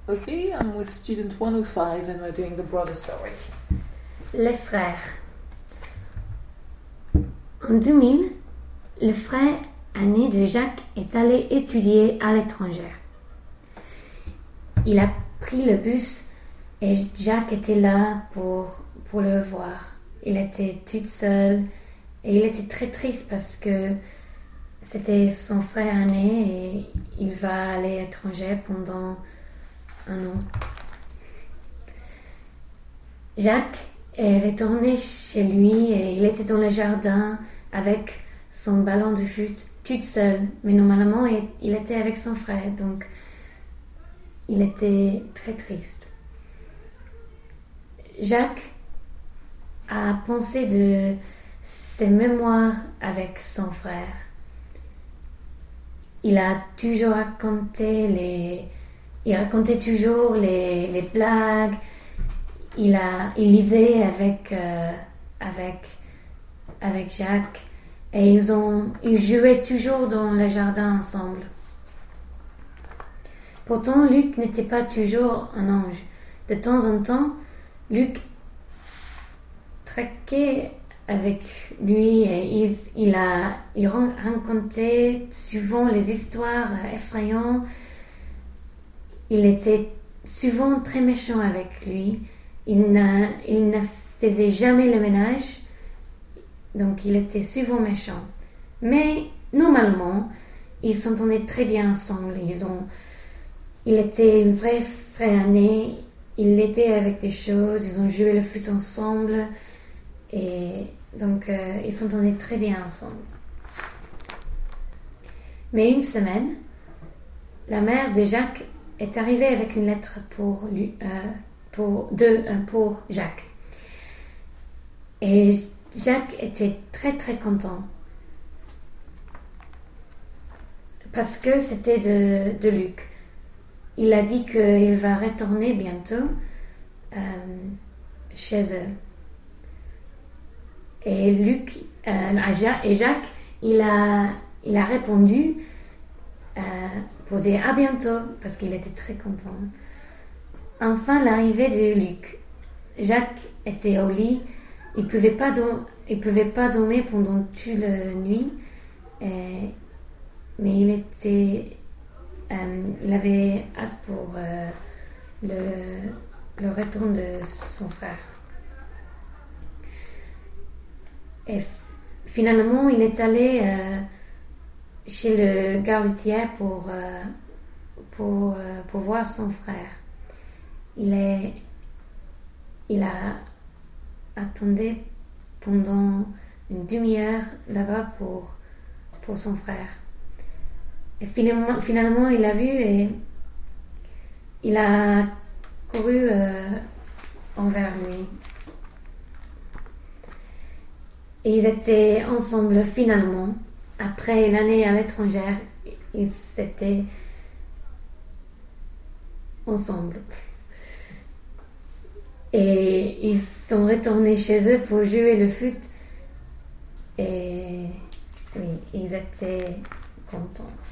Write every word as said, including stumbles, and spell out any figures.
Okay, I'm with student one oh five and we're doing the brother story. Les frères. En deux mille, le frère aîné de Jacques est allé étudier à l'étranger. Il a pris le bus et Jacques était là pour, pour le voir. Il était tout seul et il était très triste parce que c'était son frère aîné et il va aller à l'étranger pendant un an. Jacques est retourné chez lui et il était dans le jardin avec son ballon de foot tout seul. Mais normalement, il était avec son frère, donc il était très triste. Jacques a pensé de ses mémoires avec son frère. Il a toujours raconté les... Il racontait toujours les, les blagues. Il, a, il lisait avec, euh, avec, avec Jacques. Et ils, ont, ils jouaient toujours dans le jardin ensemble. Pourtant, Luc n'était pas toujours un ange. De temps en temps, Luc traquait avec lui et il, il, a, il racontait souvent les histoires effrayantes. Il était souvent très méchant avec lui. Il, n'a, il ne faisait jamais le ménage, donc il était souvent méchant. Mais normalement, ils s'entendaient très bien ensemble. Ils ont, il était un vrai frère aîné. Il l'aidait avec des choses. Ils ont joué le foot ensemble. Et donc, euh, ils s'entendaient très bien ensemble. Mais une semaine, la mère de Jacques est arrivée avec une lettre pour, lui, euh, pour, de, euh, pour Jacques. Et Jacques était très très content. Parce que c'était de, de Luc. Il a dit qu'il va retourner bientôt euh, chez eux. Et Luc euh, et Jacques, il a, il a répondu euh, pour dire à bientôt, parce qu'il était très content. Enfin, l'arrivée de Luc. Jacques était au lit. Il ne pouvait pas, do- il pouvait pas dormir pendant toute la nuit. Et, mais il était... Euh, il avait hâte pour euh, le, le retour de son frère. Et f- finalement, il est allé euh, chez le garutier pour, euh, pour, euh, pour voir son frère. Il, est, il a attendu pendant une demi-heure là-bas pour, pour son frère. Et finalement, finalement, il l'a vu et il a couru euh, envers lui. Et ils étaient ensemble finalement. Après une année à l'étranger, ils étaient ensemble. Et ils sont retournés chez eux pour jouer le foot. Et oui, ils étaient contents.